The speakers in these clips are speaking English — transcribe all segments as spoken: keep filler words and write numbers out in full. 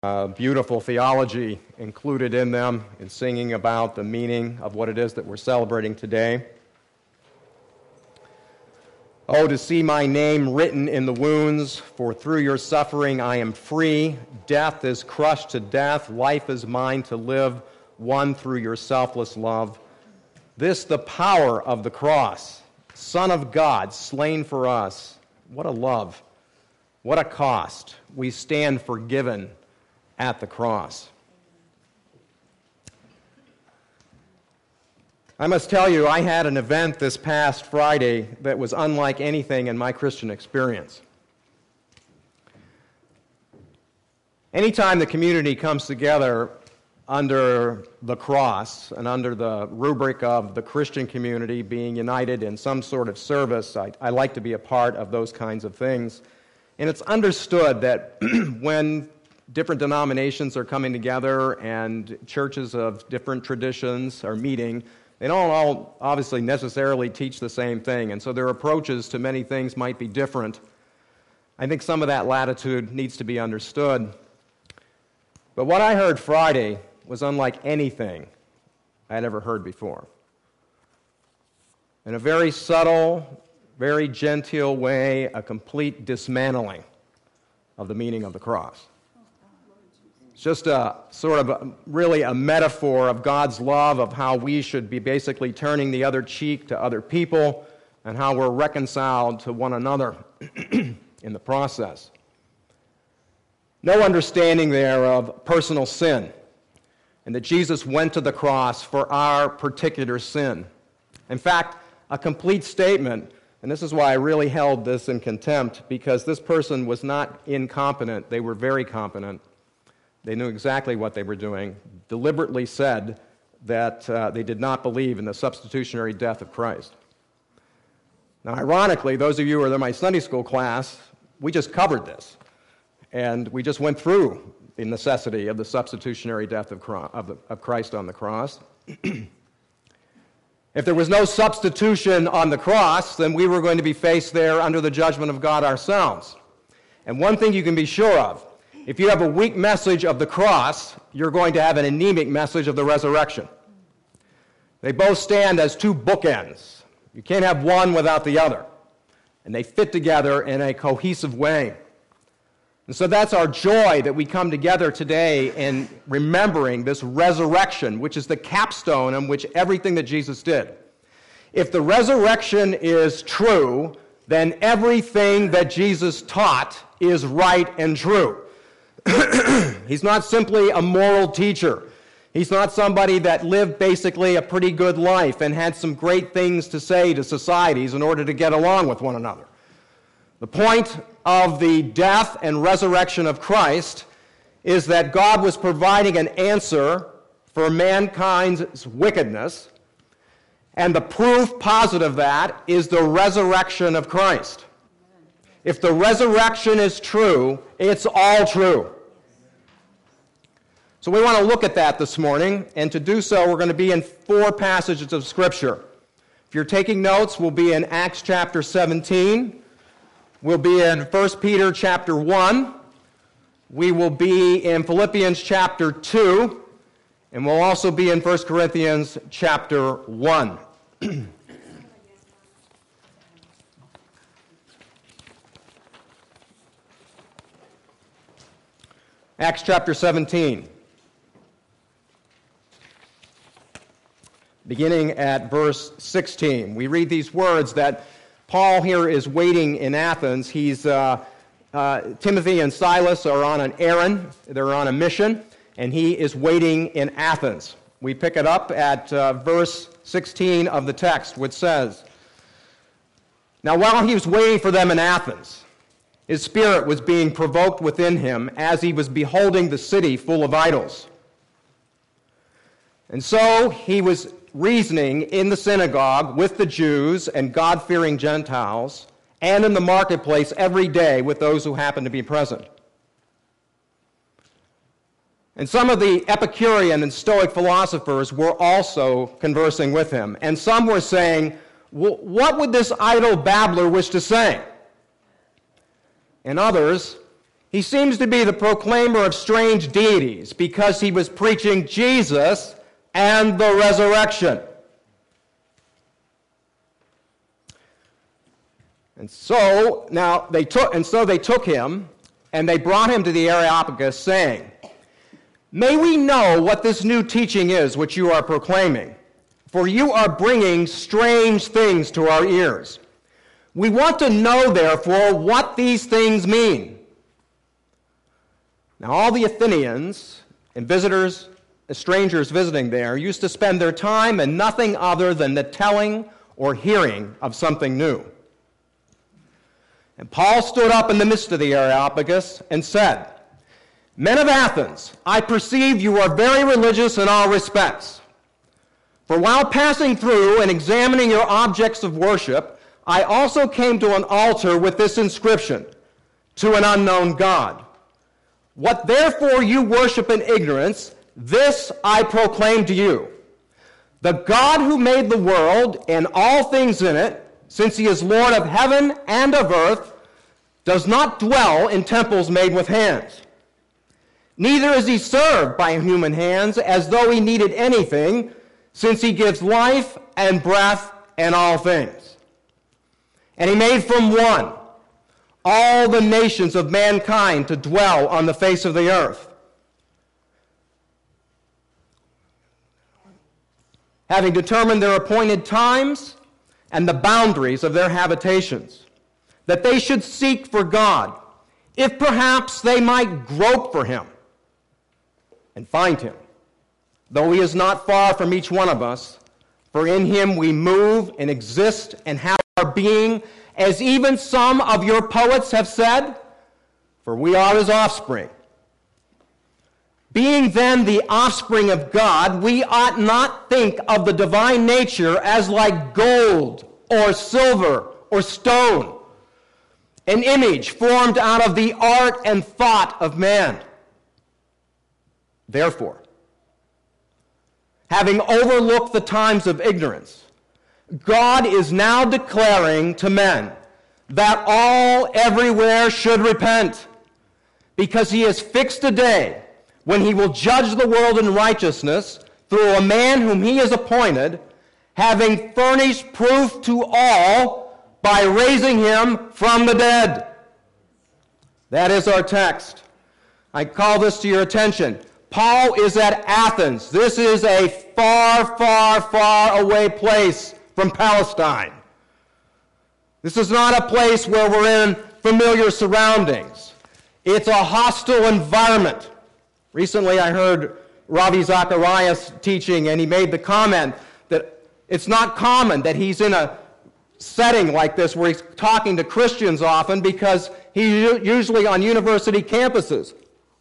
Uh, beautiful theology included in them in singing about the meaning of what it is that we're celebrating today. Oh, to see my name written in the wounds, for through your suffering I am free. Death is crushed to death, life is mine to live, won through your selfless love. This the power of the cross, Son of God, slain for us. What a love, what a cost. We stand forgiven at the cross. I must tell you, I had an event this past Friday that was unlike anything in my Christian experience. Anytime the community comes together under the cross and under the rubric of the Christian community being united in some sort of service, I, I like to be a part of those kinds of things. And it's understood that when different denominations are coming together and churches of different traditions are meeting, they don't all obviously necessarily teach the same thing, and so their approaches to many things might be different. I think some of that latitude needs to be understood. But what I heard Friday was unlike anything I had ever heard before. In a very subtle, very genteel way, a complete dismantling of the meaning of the cross. It's just a sort of a, really a metaphor of God's love, of how we should be basically turning the other cheek to other people and how we're reconciled to one another in the process. No understanding there of personal sin and that Jesus went to the cross for our particular sin. In fact, a complete statement, and this is why I really held this in contempt, because this person was not incompetent, they were very competent. They knew exactly what they were doing, deliberately said that uh, they did not believe in the substitutionary death of Christ. Now, ironically, those of you who are in my Sunday school class, we just covered this, and we just went through the necessity of the substitutionary death of, cro- of, the, of Christ on the cross. If there was no substitution on the cross, then we were going to be faced there under the judgment of God ourselves. And one thing you can be sure of, if you have a weak message of the cross, you're going to have an anemic message of the resurrection. They both stand as two bookends. You can't have one without the other. And they fit together in a cohesive way. And so that's our joy that we come together today in remembering this resurrection, which is the capstone on which everything that Jesus did. If the resurrection is true, then everything that Jesus taught is right and true. He's not simply a moral teacher. He's not somebody that lived basically a pretty good life and had some great things to say to societies in order to get along with one another. The point of the death and resurrection of Christ is that God was providing an answer for mankind's wickedness, and the proof positive of that is the resurrection of Christ. If the resurrection is true, it's all true. So we want to look at that this morning, and to do so, we're going to be in four passages of Scripture. If you're taking notes, we'll be in Acts chapter seventeen. We'll be in First Peter chapter one. We will be in Philippians chapter two. And we'll also be in First Corinthians chapter one. Acts chapter seventeen, beginning at verse sixteen. We read these words that Paul here is waiting in Athens. He's uh, uh, Timothy and Silas are on an errand. They're on a mission, and he is waiting in Athens. We pick it up at uh, verse sixteen of the text, which says, "Now while he was waiting for them in Athens, his spirit was being provoked within him as he was beholding the city full of idols. And so he was reasoning in the synagogue with the Jews and God-fearing Gentiles, and in the marketplace every day with those who happened to be present. And some of the Epicurean and Stoic philosophers were also conversing with him, and some were saying, 'What would this idle babbler wish to say?' And others, He seems to be the proclaimer of strange deities because he was preaching Jesus and the resurrection. And so now they took and so they took him and they brought him to the Areopagus, saying, "May we know what this new teaching is which you are proclaiming, for you are bringing strange things to our ears. We want to know, therefore, what these things mean." Now all the Athenians and visitors, strangers visiting there, used to spend their time in nothing other than the telling or hearing of something new. And Paul stood up in the midst of the Areopagus and said, "Men of Athens, I perceive you are very religious in all respects. For while passing through and examining your objects of worship, I also came to an altar with this inscription, 'To an unknown God.' What therefore you worship in ignorance, this I proclaim to you. The God who made the world and all things in it, since he is Lord of heaven and of earth, does not dwell in temples made with hands. Neither is he served by human hands as though he needed anything, since he gives life and breath and all things. And he made from one all the nations of mankind to dwell on the face of the earth, having determined their appointed times and the boundaries of their habitations, that they should seek for God, if perhaps they might grope for him and find him, though he is not far from each one of us, for in him we move and exist and have our being, as even some of your poets have said, for we are his offspring. Being then the offspring of God, we ought not think of the divine nature as like gold or silver or stone, an image formed out of the art and thought of man. Therefore, having overlooked the times of ignorance, God is now declaring to men that all everywhere should repent, because he has fixed a day when he will judge the world in righteousness through a man whom he has appointed, having furnished proof to all by raising him from the dead. That is our text. I call this to your attention. Paul is at Athens. This is a far, far, far away place from Palestine. This is not a place where we're in familiar surroundings. It's a hostile environment. Recently I heard Ravi Zacharias teaching, and he made the comment that it's not common that he's in a setting like this where he's talking to Christians often, because he's usually on university campuses.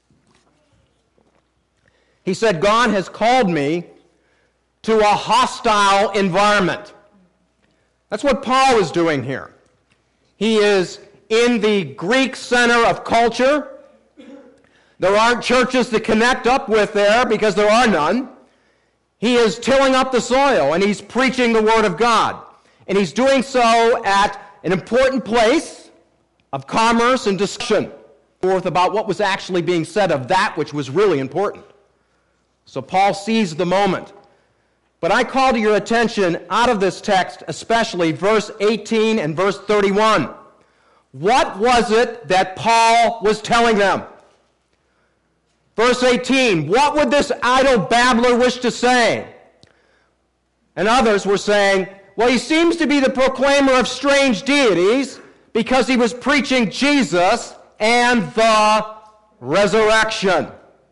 He said, God has called me to a hostile environment. That's what Paul is doing here. He is in the Greek center of culture. There aren't churches to connect up with there because there are none. He is tilling up the soil, and he's preaching the Word of God. And he's doing so at an important place of commerce and discussion forth about what was actually being said of that which was really important. So Paul seized the moment. But I call to your attention out of this text, especially verse eighteen and verse thirty-one. What was it that Paul was telling them? Verse eighteen, what would this idle babbler wish to say? And others were saying, well, he seems to be the proclaimer of strange deities because he was preaching Jesus and the resurrection.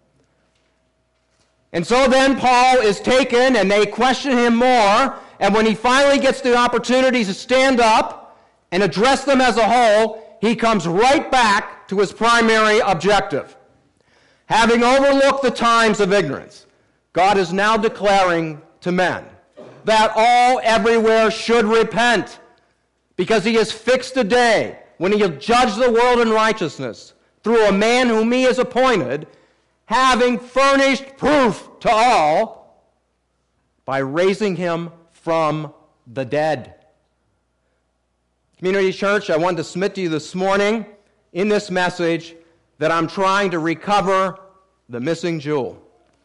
And so then Paul is taken, and they question him more, and when he finally gets the opportunity to stand up and address them as a whole, he comes right back to his primary objective. Having overlooked the times of ignorance, God is now declaring to men that all everywhere should repent, because he has fixed a day when he will judge the world in righteousness through a man whom he has appointed, having furnished proof to all by raising him from the dead. Community Church, I wanted to submit to you this morning in this message that I'm trying to recover the missing jewel.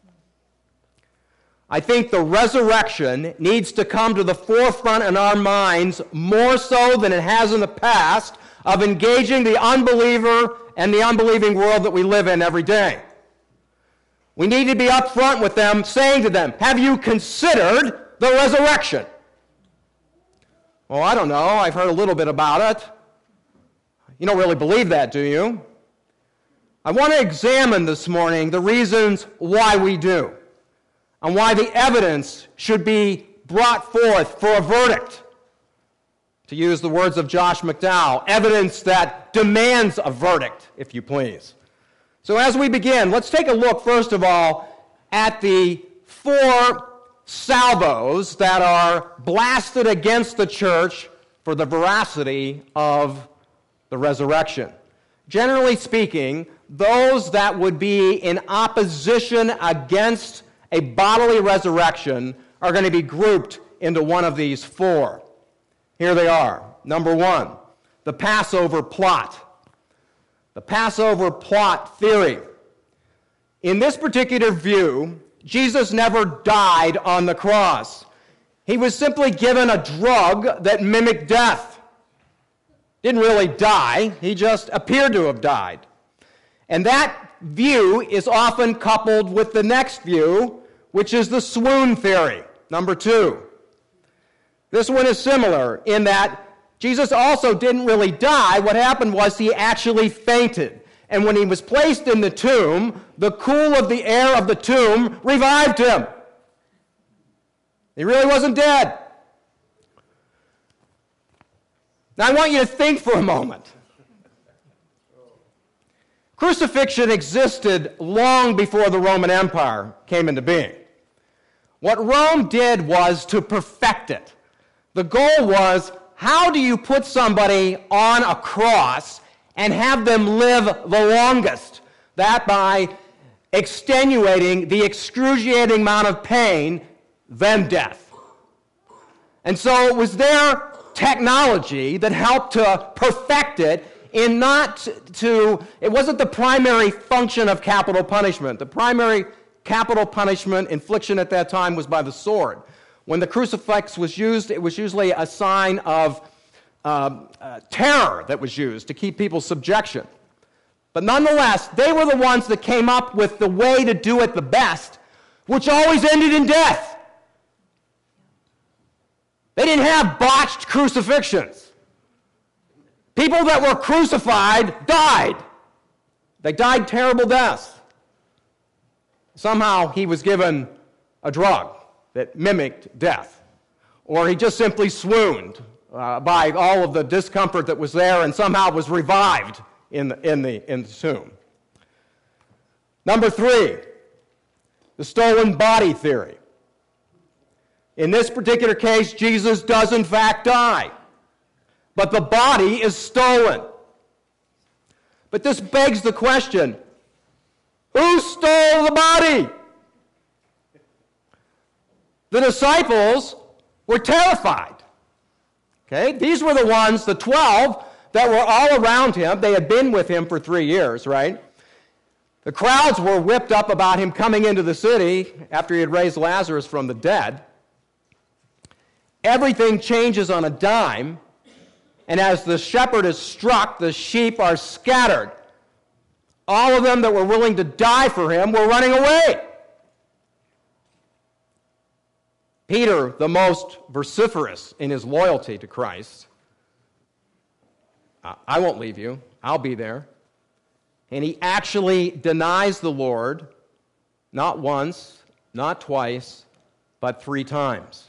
I think the resurrection needs to come to the forefront in our minds more so than it has in the past of engaging the unbeliever and the unbelieving world that we live in every day. We need to be upfront with them, saying to them, have you considered the resurrection? Well, I don't know. I've heard a little bit about it. You don't really believe that, do you? I want to examine this morning the reasons why we do, and why the evidence should be brought forth for a verdict. To use the words of Josh McDowell, evidence that demands a verdict, if you please. So as we begin, let's take a look, first of all, at the four salvos that are blasted against the church for the veracity of the resurrection. Generally speaking, those that would be in opposition against a bodily resurrection are going to be grouped into one of these four. Here they are. Number one, the Passover plot. The Passover plot theory. In this particular view, Jesus never died on the cross. He was simply given a drug that mimicked death. Didn't really die, he just appeared to have died. And that view is often coupled with the next view, which is the swoon theory, number two. This one is similar in that Jesus also didn't really die. What happened was he actually fainted. And when he was placed in the tomb, the cool of the air of the tomb revived him. He really wasn't dead. Now I want you to think for a moment. Crucifixion existed long before the Roman Empire came into being. What Rome did was to perfect it. The goal was, how do you put somebody on a cross and have them live the longest? That by extenuating the excruciating amount of pain, then death. And so it was their technology that helped to perfect it in not to, it wasn't the primary function of capital punishment. The primary capital punishment infliction at that time was by the sword. When the crucifix was used, it was usually a sign of uh, uh, terror that was used to keep people subjection. But nonetheless, they were the ones that came up with the way to do it the best, which always ended in death. They didn't have botched crucifixions. People that were crucified died. They died terrible deaths. Somehow he was given a drug that mimicked death. Or he just simply swooned uh, by all of the discomfort that was there and somehow was revived in the, in the, in the tomb. Number three, the stolen body theory. In this particular case, Jesus does in fact die, but the body is stolen. But this begs the question, who stole the body? The disciples were terrified. Okay, these were the ones, the twelve, that were all around him. They had been with him for three years, right? The crowds were whipped up about him coming into the city after he had raised Lazarus from the dead. Everything changes on a dime, and as the shepherd is struck, the sheep are scattered. All of them that were willing to die for him were running away. Peter, the most vociferous in his loyalty to Christ, I won't leave you, I'll be there. And he actually denies the Lord, not once, not twice, but three times.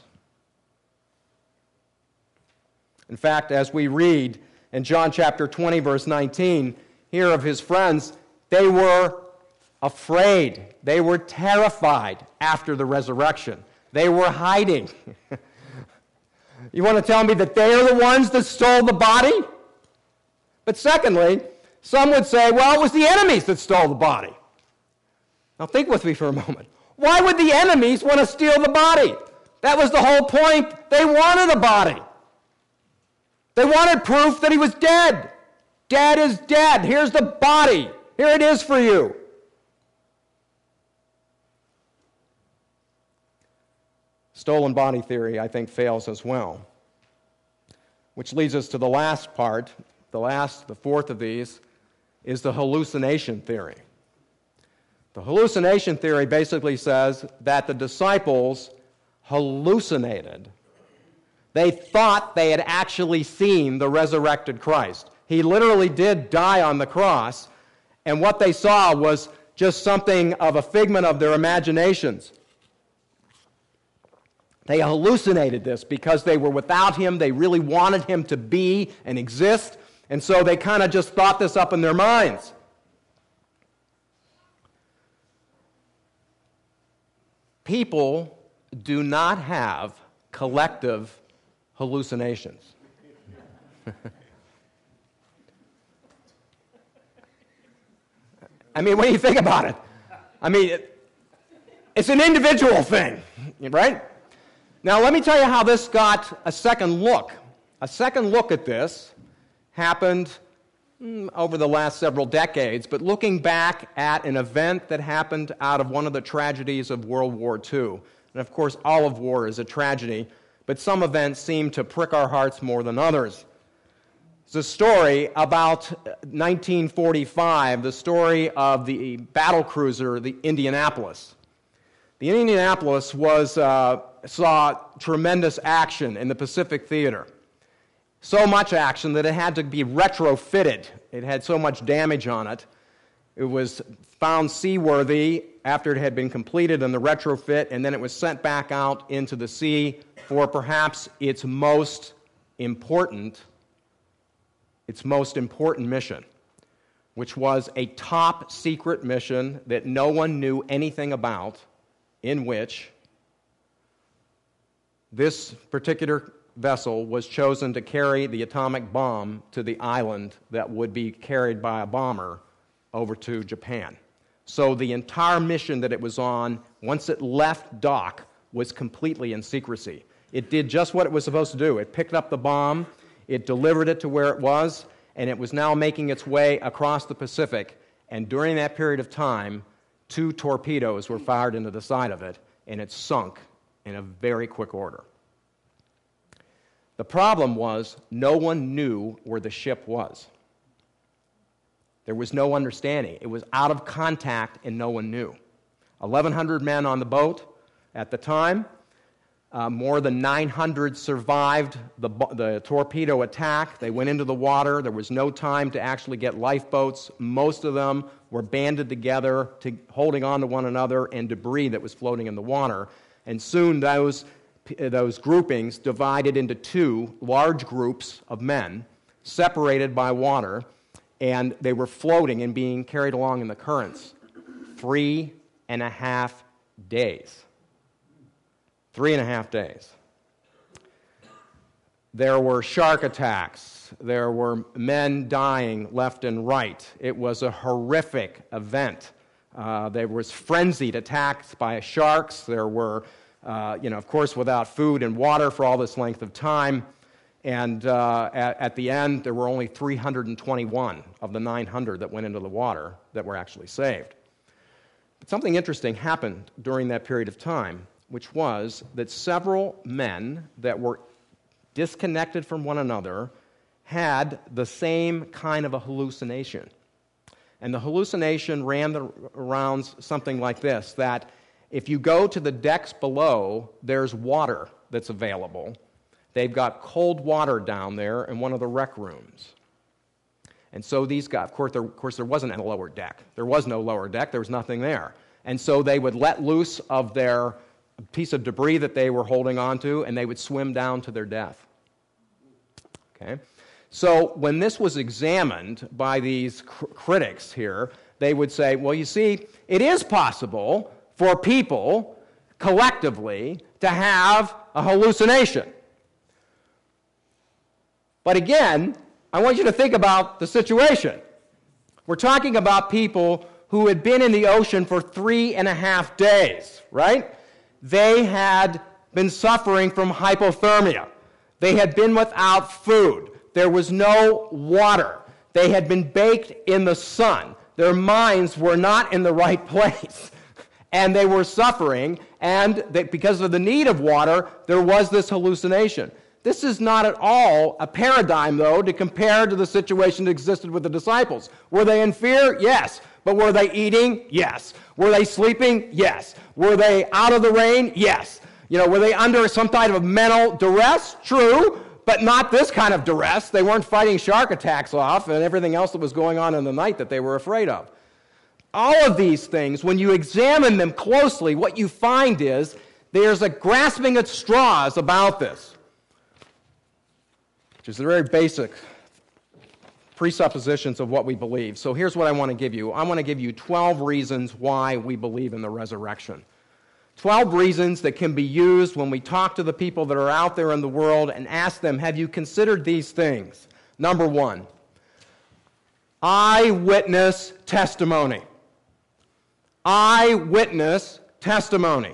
In fact, as we read in John chapter twenty, verse nineteen, here of his friends, they were afraid. They were terrified after the resurrection. They were hiding. You want to tell me that they are the ones that stole the body? But secondly, some would say, well, it was the enemies that stole the body. Now think with me for a moment. Why would the enemies want to steal the body? That was the whole point. They wanted a body. They wanted proof that he was dead. Dead is dead. Here's the body. Here it is for you. Stolen body theory, I think, fails as well. Which leads us to the last part, the last, the fourth of these, is the hallucination theory. The hallucination theory basically says that the disciples hallucinated. They thought they had actually seen the resurrected Christ. He literally did die on the cross, and what they saw was just something of a figment of their imaginations. They hallucinated this because they were without him. They really wanted him to be and exist, and so they kind of just thought this up in their minds. People do not have collective hallucinations. I mean, when you think about it, I mean, it, it's an individual thing, right? Now, let me tell you how this got a second look. A second look at this happened mm, over the last several decades, but looking back at an event that happened out of one of the tragedies of World War Two. And of course, all of war is a tragedy, but some events seem to prick our hearts more than others. It's a story about nineteen forty-five, the story of the battle cruiser, the Indianapolis. The Indianapolis was, uh, saw tremendous action in the Pacific Theater. So much action that it had to be retrofitted. It had so much damage on it. It was found seaworthy after it had been completed in the retrofit, and then it was sent back out into the sea for perhaps its most important, its most important mission, which was a top secret mission that no one knew anything about, in which this particular vessel was chosen to carry the atomic bomb to the island that would be carried by a bomber over to Japan. So the entire mission that it was on, once it left dock, was completely in secrecy. It did just what it was supposed to do. It picked up the bomb, it delivered it to where it was, and it was now making its way across the Pacific. And during that period of time, two torpedoes were fired into the side of it, and it sunk in a very quick order. The problem was no one knew where the ship was. There was no understanding. It was out of contact, and no one knew. eleven hundred men on the boat at the time. Uh, more than nine hundred survived the, the torpedo attack. They went into the water. There was no time to actually get lifeboats. Most of them were banded together, to, holding on to one another, and debris that was floating in the water. And soon those, those groupings divided into two large groups of men, separated by water, and they were floating and being carried along in the currents. Three and a half days. Three and a half days. There were shark attacks. There were men dying left and right. It was a horrific event. Uh, there was frenzied attacks by sharks. There were, uh, you know, of course, without food and water for all this length of time. And uh, at, at the end, there were only three hundred twenty-one of the nine hundred that went into the water that were actually saved. But something interesting happened during that period of time, which was that several men that were disconnected from one another had the same kind of a hallucination. And the hallucination ran the, around something like this, that if you go to the decks below, there's water that's available. They've got cold water down there in one of the rec rooms. And so these guys, of course, there, of course, there wasn't a lower deck. There was no lower deck. There was nothing there. And so they would let loose of their piece of debris that they were holding onto, and they would swim down to their death. Okay? So when this was examined by these cr- critics here, they would say, well, you see, it is possible for people collectively to have a hallucination. But again, I want you to think about the situation. We're talking about people who had been in the ocean for three and a half days, right? They had been suffering from hypothermia. They had been without food. There was no water. They had been baked in the sun. Their minds were not in the right place, and they were suffering, and they, because of the need of water, there was this hallucination. This is not at all a paradigm, though, to compare to the situation that existed with the disciples. Were they in fear? Yes. But were they eating? Yes. Were they sleeping? Yes. Were they out of the rain? Yes. You know, were they under some type of mental duress? True, but not this kind of duress. They weren't fighting shark attacks off and everything else that was going on in the night that they were afraid of. All of these things, when you examine them closely, what you find is there's a grasping at straws about this, which is the very basic presuppositions of what we believe. So here's what I want to give you. I want to give you twelve reasons why we believe in the resurrection. twelve reasons that can be used when we talk to the people that are out there in the world and ask them, have you considered these things? Number one, eyewitness testimony. Eyewitness testimony.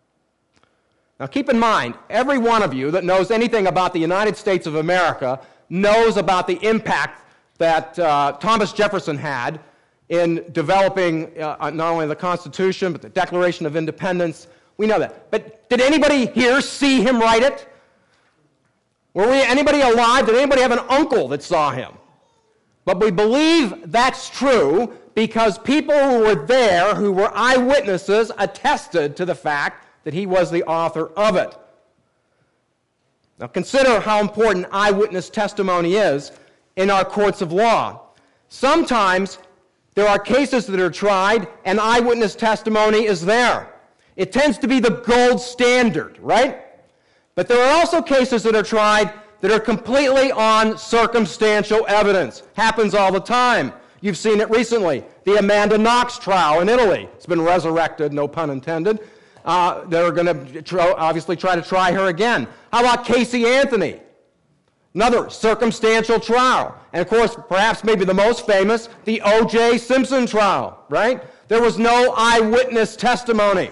Now keep in mind, every one of you that knows anything about the United States of America knows about the impact that uh, Thomas Jefferson had in developing uh, not only the Constitution, but the Declaration of Independence. We know that. But did anybody here see him write it? Were we, anybody alive? Did anybody have an uncle that saw him? But we believe that's true because people who were there, who were eyewitnesses, attested to the fact that he was the author of it. Now consider how important eyewitness testimony is in our courts of law. Sometimes there are cases that are tried and eyewitness testimony is there. It tends to be the gold standard, right? But there are also cases that are tried that are completely on circumstantial evidence. Happens all the time. You've seen it recently. The Amanda Knox trial in Italy. It's been resurrected, no pun intended. Uh, they're going to tr- obviously try to try her again. How about Casey Anthony? Another circumstantial trial. And of course, perhaps maybe the most famous, the O J Simpson trial, right? There was no eyewitness testimony.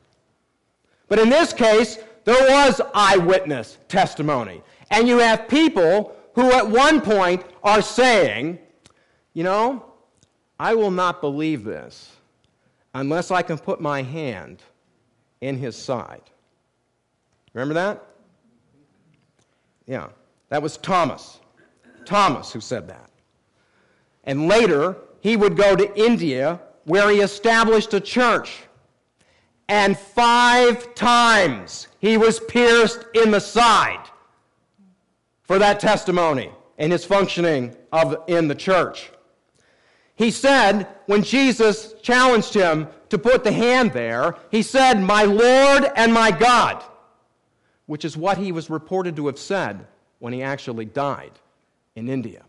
But in this case, there was eyewitness testimony. And you have people who at one point are saying, you know, I will not believe this unless I can put my hand in his side. Remember that? Yeah. That was Thomas. Thomas who said that. And later, he would go to India where he established a church. And five times he was pierced in the side for that testimony and his functioning of in the church. He said, when Jesus challenged him to put the hand there, he said, "My Lord and my God," which is what he was reported to have said when he actually died in India.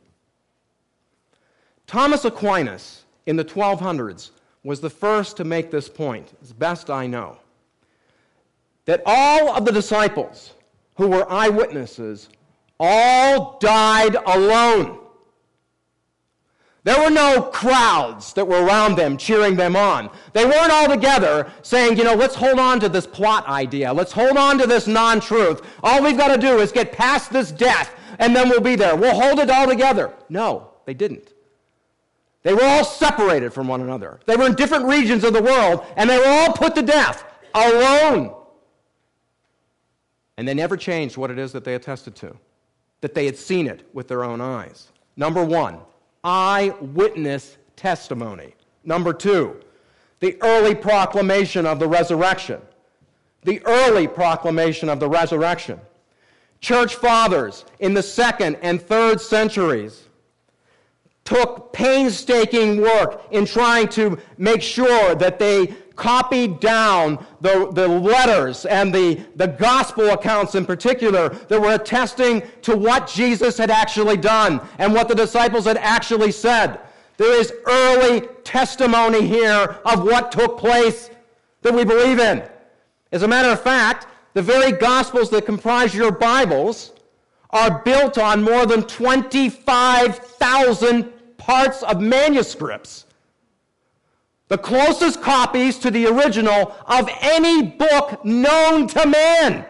Thomas Aquinas in the twelve hundreds was the first to make this point, as best I know, that all of the disciples who were eyewitnesses all died alone. There were no crowds that were around them cheering them on. They weren't all together saying, you know, let's hold on to this plot idea. Let's hold on to this non-truth. All we've got to do is get past this death, and then we'll be there. We'll hold it all together. No, they didn't. They were all separated from one another. They were in different regions of the world, and they were all put to death alone. And they never changed what it is that they attested to, that they had seen it with their own eyes. Number one, eyewitness testimony. Number two, the early proclamation of the resurrection. The early proclamation of the resurrection. Church fathers in the second and third centuries took painstaking work in trying to make sure that they copied down the, the letters and the, the gospel accounts in particular that were attesting to what Jesus had actually done and what the disciples had actually said. There is early testimony here of what took place that we believe in. As a matter of fact, the very gospels that comprise your Bibles are built on more than twenty-five thousand parts of manuscripts. The closest copies to the original of any book known to man.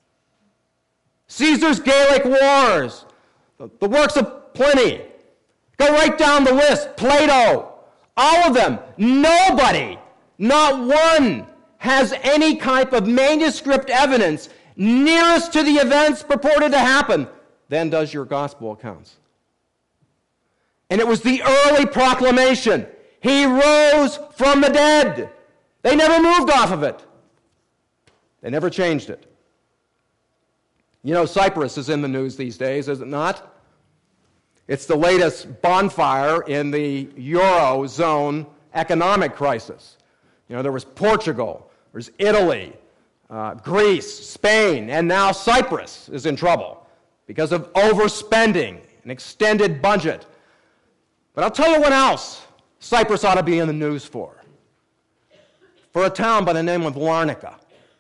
Caesar's Gallic Wars, the works of Pliny, Go right down the list. Plato, all of them. Nobody, not one, has any type of manuscript evidence nearest to the events purported to happen than does your gospel accounts. And it was the early proclamation. He rose from the dead. They never moved off of it. They never changed it. You know, Cyprus is in the news these days, is it not? It's the latest bonfire in the Eurozone economic crisis. You know, there was Portugal, there's Italy, uh, Greece, Spain, and now Cyprus is in trouble because of overspending, an extended budget. But I'll tell you what else Cyprus ought to be in the news for. For a town by the name of Larnaca,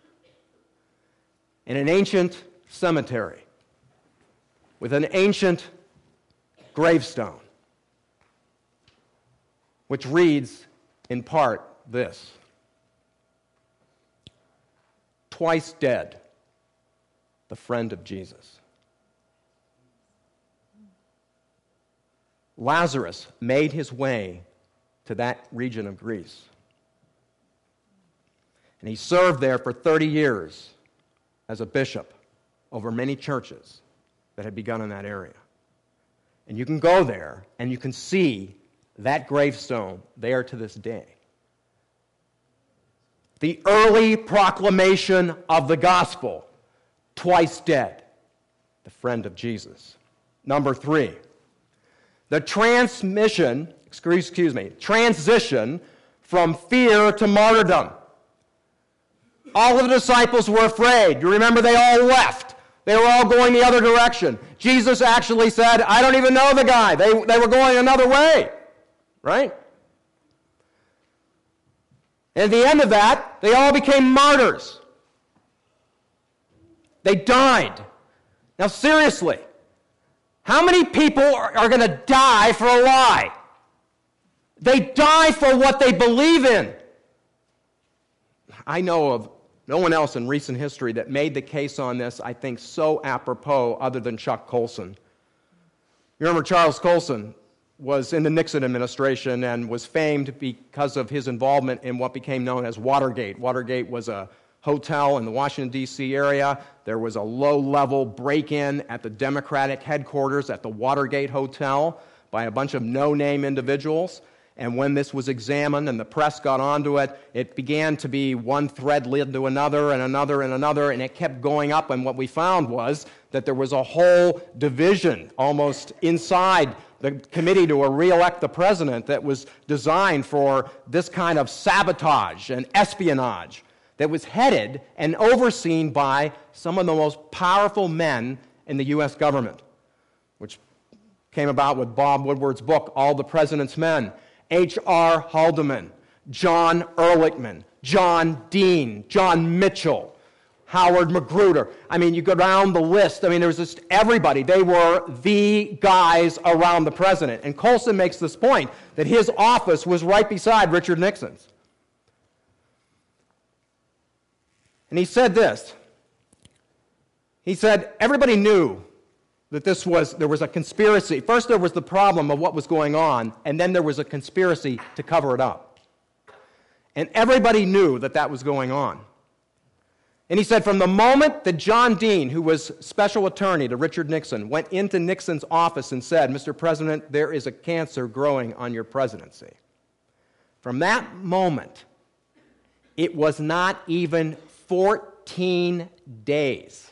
in an ancient cemetery with an ancient gravestone, which reads in part this: twice dead, the friend of Jesus. Lazarus made his way to that region of Greece. And he served there for thirty years as a bishop over many churches that had begun in that area. And you can go there and you can see that gravestone there to this day. The early proclamation of the gospel, twice dead, the friend of Jesus. Number three, the transmission, excuse me, transition from fear to martyrdom. All of the disciples were afraid. You remember they all left. They were all going the other direction. Jesus actually said, I don't even know the guy. They, they were going another way, right? And at the end of that, they all became martyrs. They died. Now seriously, how many people are, are going to die for a lie? They die for what they believe in. I know of no one else in recent history that made the case on this, I think, so apropos other than Chuck Colson. You remember Charles Colson was in the Nixon administration and was famed because of his involvement in what became known as Watergate. Watergate was a hotel in the Washington, D C area. There was a low-level break-in at the Democratic headquarters at the Watergate Hotel by a bunch of no-name individuals. And when this was examined and the press got onto it, it began to be one thread led to another and another and another, and it kept going up. And what we found was that there was a whole division almost inside the committee to re-elect the president that was designed for this kind of sabotage and espionage that was headed and overseen by some of the most powerful men in the U S government, which came about with Bob Woodward's book, All the President's Men. H R Haldeman, John Ehrlichman, John Dean, John Mitchell, Howard Magruder. I mean, you go down the list. I mean, there was just everybody. They were the guys around the president. And Colson makes this point that his office was right beside Richard Nixon's. And he said this. He said, everybody knew that this was, there was a conspiracy. First there was the problem of what was going on, and then there was a conspiracy to cover it up. And everybody knew that that was going on. And he said from the moment that John Dean, who was special attorney to Richard Nixon, went into Nixon's office and said, Mister President, there is a cancer growing on your presidency. From that moment, it was not even fourteen days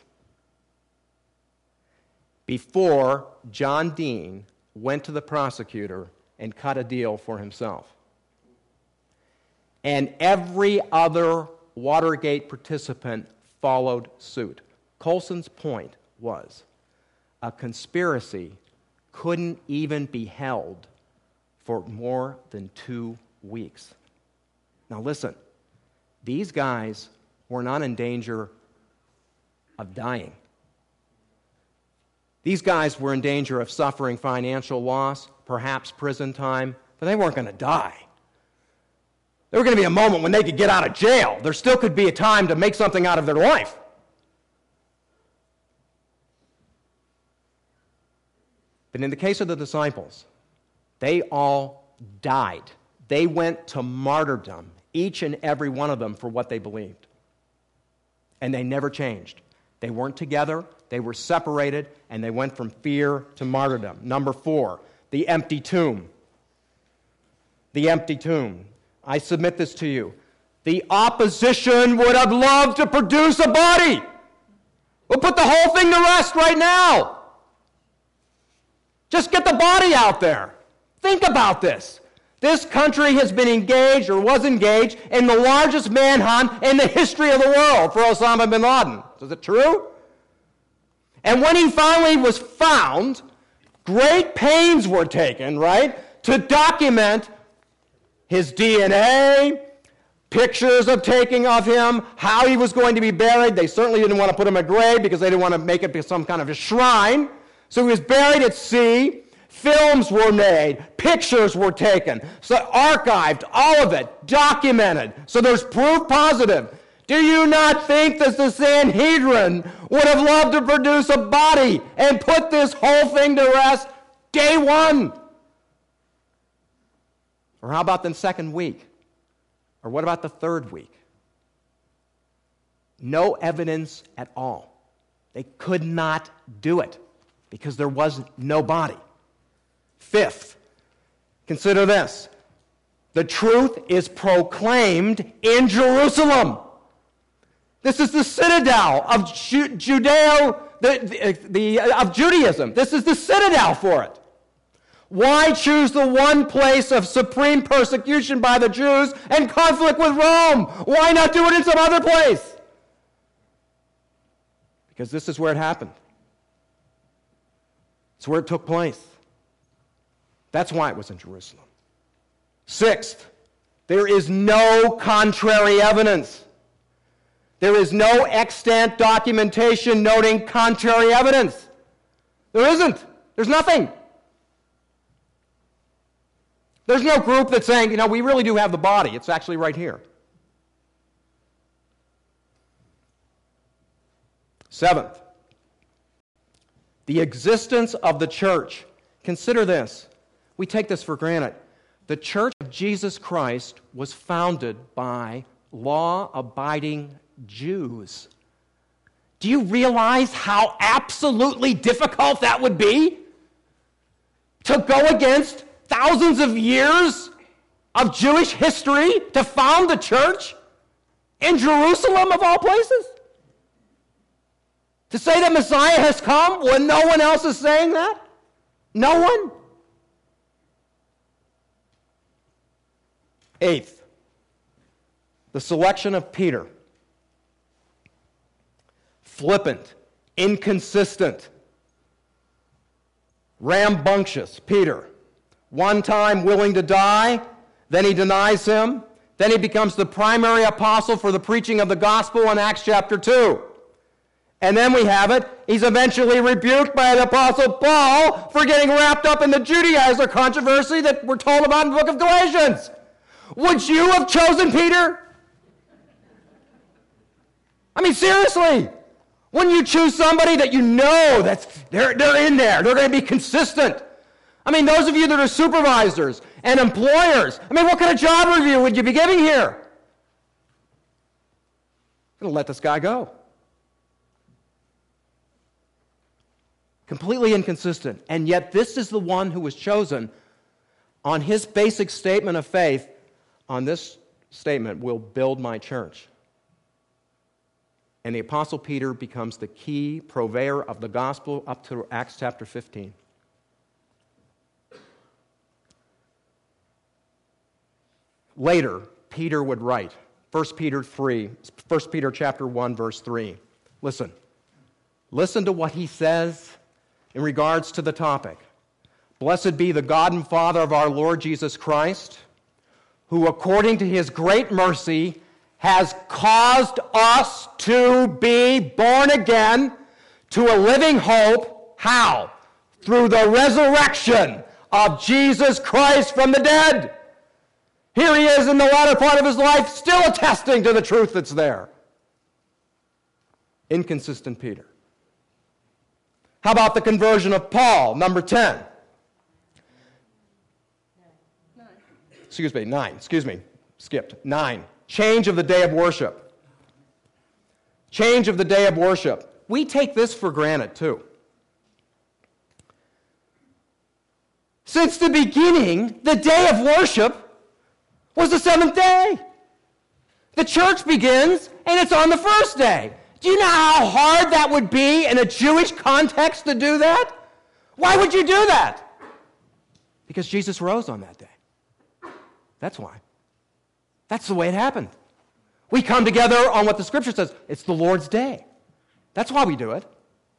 before John Dean went to the prosecutor and cut a deal for himself. And every other Watergate participant followed suit. Colson's point was a conspiracy couldn't even be held for more than two weeks. Now listen, these guys were not in danger of dying. These guys were in danger of suffering financial loss, perhaps prison time, but they weren't going to die. There was going to be a moment when they could get out of jail. There still could be a time to make something out of their life. But in the case of the disciples, They all died. They went to martyrdom, each and every one of them, for what they believed. And they never changed. They weren't together, they were separated, and they went from fear to martyrdom. Number four, the empty tomb. The empty tomb. I submit this to you. The opposition would have loved to produce a body. We'll put the whole thing to rest right now. Just get the body out there. Think about this. This country has been engaged, or was engaged, in the largest manhunt in the history of the world for Osama bin Laden. Is it true? And when he finally was found, great pains were taken, right, to document his D N A, pictures of taking of him, how he was going to be buried. They certainly didn't want to put him in a grave because they didn't want to make it some kind of a shrine. So he was buried at sea. Films were made, pictures were taken, so archived, all of it, documented. So there's proof positive. Do you not think that the Sanhedrin would have loved to produce a body and put this whole thing to rest day one? Or how about the second week? Or what about the third week? No evidence at all. They could not do it because there was no body. Fifth, consider this. The truth is proclaimed in Jerusalem. This is the citadel of Ju- Judeo, the, the, the, of Judaism. This is the citadel for it. Why choose the one place of supreme persecution by the Jews and conflict with Rome? Why not do it in some other place? Because this is where it happened. It's where it took place. That's why it was in Jerusalem. Sixth, there is no contrary evidence. There is no extant documentation noting contrary evidence. There isn't. There's nothing. There's no group that's saying, you know, we really do have the body. It's actually right here. Seventh, the existence of the church. Consider this. We take this for granted. The Church of Jesus Christ was founded by law-abiding Jews. Do you realize how absolutely difficult that would be? To go against thousands of years of Jewish history to found the church in Jerusalem, of all places? To say that Messiah has come when no one else is saying that? No one? Eighth, the selection of Peter. Flippant, inconsistent, rambunctious Peter. One time willing to die, then he denies him, then he becomes the primary apostle for the preaching of the gospel in Acts chapter two. And then we have it, he's eventually rebuked by the apostle Paul for getting wrapped up in the Judaizer controversy that we're told about in the book of Galatians. Would you have chosen Peter? I mean, seriously. Wouldn't you choose somebody that you know that's they're, they're in there, they're going to be consistent? I mean, those of you that are supervisors and employers, I mean, what kind of job review would you be giving here? I'm going to let this guy go. Completely inconsistent. And yet this is the one who was chosen on his basic statement of faith. On this statement, will build my church. And the Apostle Peter becomes the key purveyor of the gospel up to Acts chapter fifteen. Later, Peter would write, First Peter three, First Peter chapter one, verse three. Listen. Listen to what he says in regards to the topic. Blessed be the God and Father of our Lord Jesus Christ, who according to his great mercy has caused us to be born again to a living hope. How? Through the resurrection of Jesus Christ from the dead. Here he is in the latter part of his life, still attesting to the truth that's there. Inconsistent Peter. How about the conversion of Paul, number ten? excuse me, nine, excuse me, skipped, nine. Change of the day of worship. Change of the day of worship. We take this for granted too. Since the beginning, the day of worship was the seventh day. The church begins, and it's on the first day. Do you know how hard that would be in a Jewish context to do that? Why would you do that? Because Jesus rose on that day. That's why. That's the way it happened. We come together on what the Scripture says. It's the Lord's day. That's why we do it.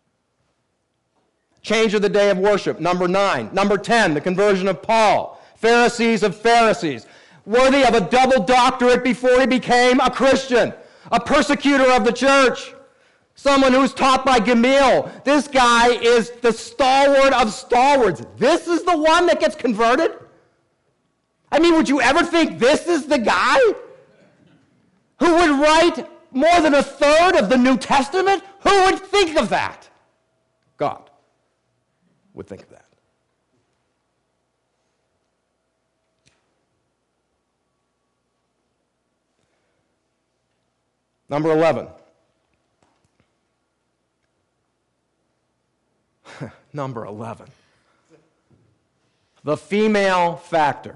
Change of the day of worship, number nine. Number ten, the conversion of Paul. Pharisees of Pharisees. Worthy of a double doctorate before he became a Christian. A persecutor of the church. Someone who's taught by Gamaliel. This guy is the stalwart of stalwarts. This is the one that gets converted? I mean, would you ever think this is the guy who would write more than a third of the New Testament? Who would think of that? God would think of that. Number eleven. Number eleven. The female factor.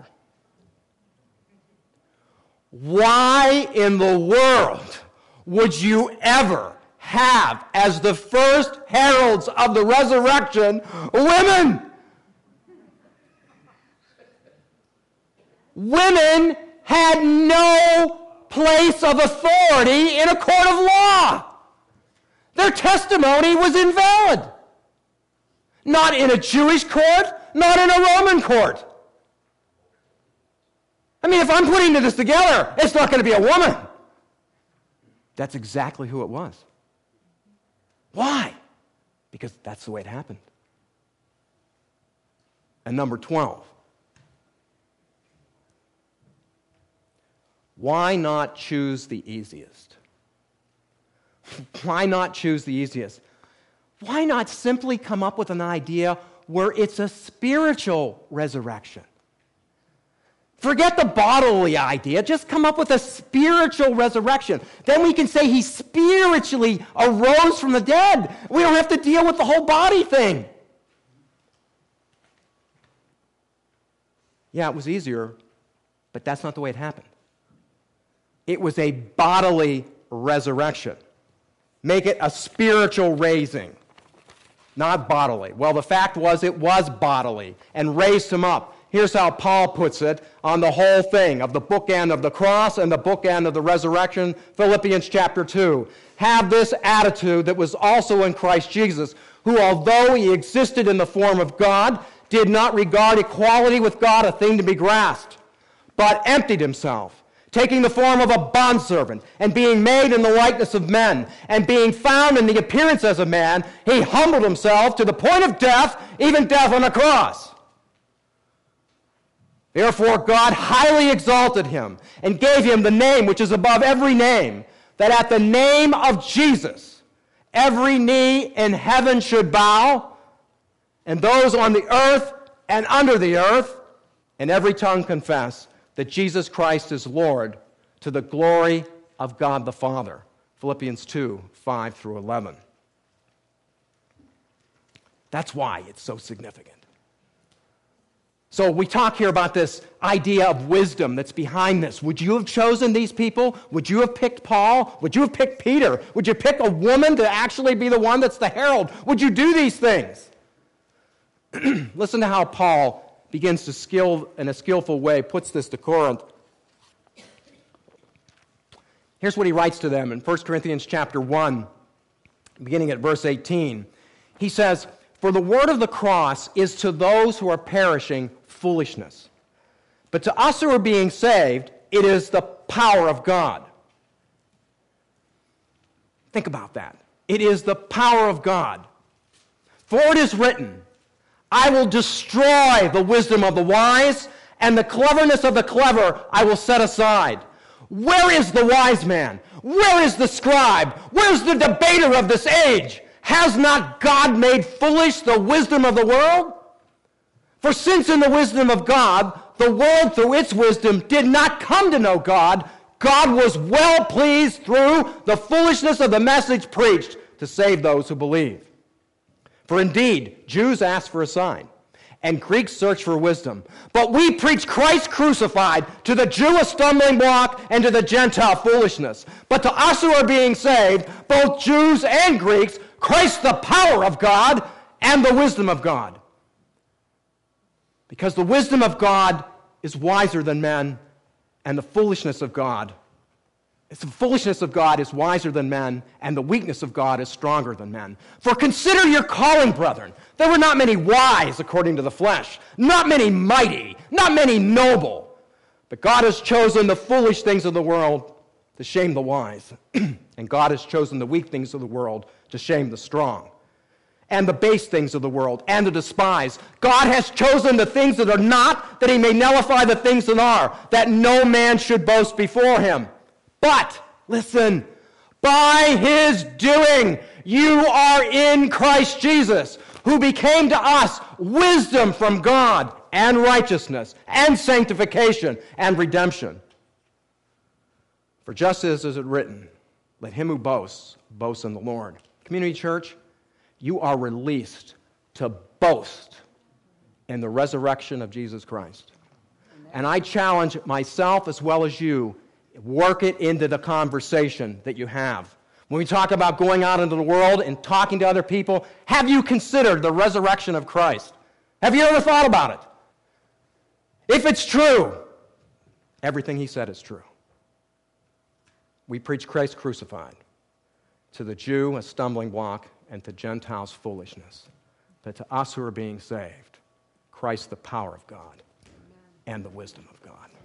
Why in the world would you ever have, as the first heralds of the resurrection, women? Women had no place of authority in a court of law. Their testimony was invalid. Not in a Jewish court, not in a Roman court. I mean, if I'm putting this together, it's not going to be a woman. That's exactly who it was. Why? Because that's the way it happened. And number twelve. Why not choose the easiest? Why not choose the easiest? Why not simply come up with an idea where it's a spiritual resurrection? Forget the bodily idea. Just come up with a spiritual resurrection. Then we can say he spiritually arose from the dead. We don't have to deal with the whole body thing. Yeah, it was easier, but that's not the way it happened. It was a bodily resurrection. Make it a spiritual raising, not bodily. Well, the fact was it was bodily and raised him up. Here's how Paul puts it on the whole thing of the bookend of the cross and the bookend of the resurrection, Philippians chapter two. Have this attitude that was also in Christ Jesus, who, although he existed in the form of God, did not regard equality with God a thing to be grasped, but emptied himself, taking the form of a bondservant, and being made in the likeness of men, and being found in the appearance as a man, he humbled himself to the point of death, even death on a cross. Therefore, God highly exalted him and gave him the name which is above every name, that at the name of Jesus, every knee in heaven should bow, and those on the earth and under the earth, and every tongue confess that Jesus Christ is Lord, to the glory of God the Father. Philippians two, five through eleven. That's why it's so significant. So we talk here about this idea of wisdom that's behind this. Would you have chosen these people? Would you have picked Paul? Would you have picked Peter? Would you pick a woman to actually be the one that's the herald? Would you do these things? Listen to how Paul begins to skill in a skillful way, puts this to Corinth. Here's what he writes to them in First Corinthians chapter one, beginning at verse eighteen. He says, "For the word of the cross is to those who are perishing foolishness, but to us who are being saved, it is the power of God." Think about that. It is the power of God. For it is written, "I will destroy the wisdom of the wise, and the cleverness of the clever I will set aside." Where is the wise man? Where is the scribe? Where's the debater of this age? Has not God made foolish the wisdom of the world? For since in the wisdom of God, the world through its wisdom did not come to know God, God was well pleased through the foolishness of the message preached to save those who believe. For indeed, Jews ask for a sign, and Greeks search for wisdom. But we preach Christ crucified, to the Jew a stumbling block, and to the Gentile foolishness. But to us who are being saved, both Jews and Greeks, Christ the power of God and the wisdom of God. Because the wisdom of God is wiser than men, and the foolishness of God, the foolishness of God is wiser than men, and the weakness of God is stronger than men. For consider your calling, brethren. There were not many wise according to the flesh, not many mighty, not many noble. But God has chosen the foolish things of the world to shame the wise. And God has chosen the weak things of the world to shame the strong. And the base things of the world, and the despised. God has chosen the things that are not, that he may nullify the things that are, that no man should boast before him. But, listen, by his doing, you are in Christ Jesus, who became to us wisdom from God, and righteousness, and sanctification, and redemption. For just as is it written, let him who boasts, boast in the Lord. Community Church, you are released to boast in the resurrection of Jesus Christ. Amen. And I challenge myself as well as you, work it into the conversation that you have. When we talk about going out into the world and talking to other people, have you considered the resurrection of Christ? Have you ever thought about it? If it's true, everything he said is true. We preach Christ crucified. To the Jew, a stumbling block, and to Gentiles, foolishness. But to us who are being saved, Christ, the power of God, and the wisdom of God.